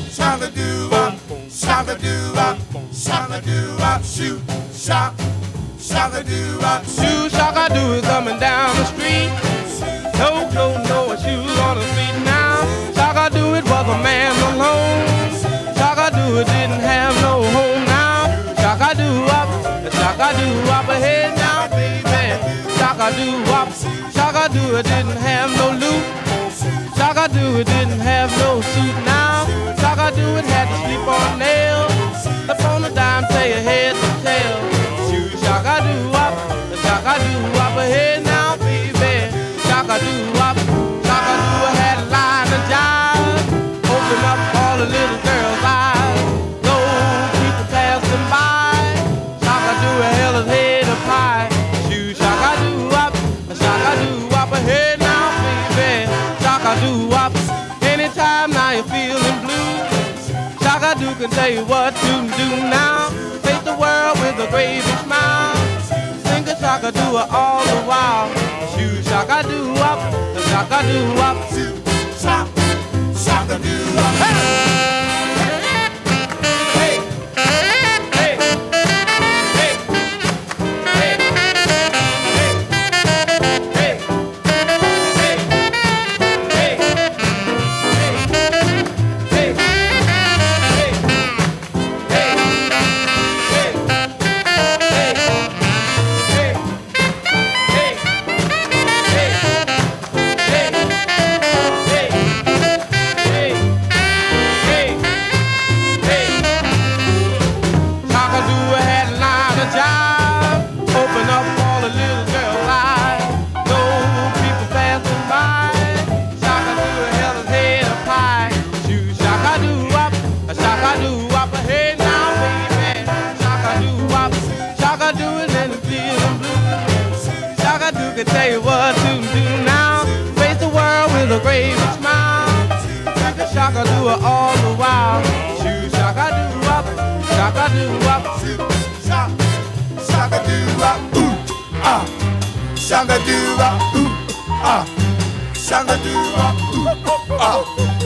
shaka do up, shaka do up, shaka do up, shoot, shock, shaka do up, Shoe shaka do is coming down the street. No, shoes on the feet now. Shaka do it was a man alone. Shaka do it didn't have no home now. Shaka do up ahead now, baby. Shaka do it didn't have no loot. Shaka do it didn't have no suit now. Shaka do it had to sleep on nails. Up on a dime, say your head to tail. Shoe shaka do up ahead now, baby. Shaka do had a line of jive. Open up all the little girls' eyes. Those people passing by. Shaka do held his head up high. Shoe shaka do up ahead now, baby. Shaka do up. Anytime now you're feeling blue, Shaka do can tell you what to do now. Face the world with a great big smile. Think of Shaka do all the while. Shoe shaka do up, shaka do up. shock, shaka do up. Hey, hey, hey, hey, hey, can tell you what to do now. Face the world with a great big smile. Think of Shaka do all the while. Shoe shaka do up, shaka do up. Shock, shaka do up, shaka do up, shaka do up,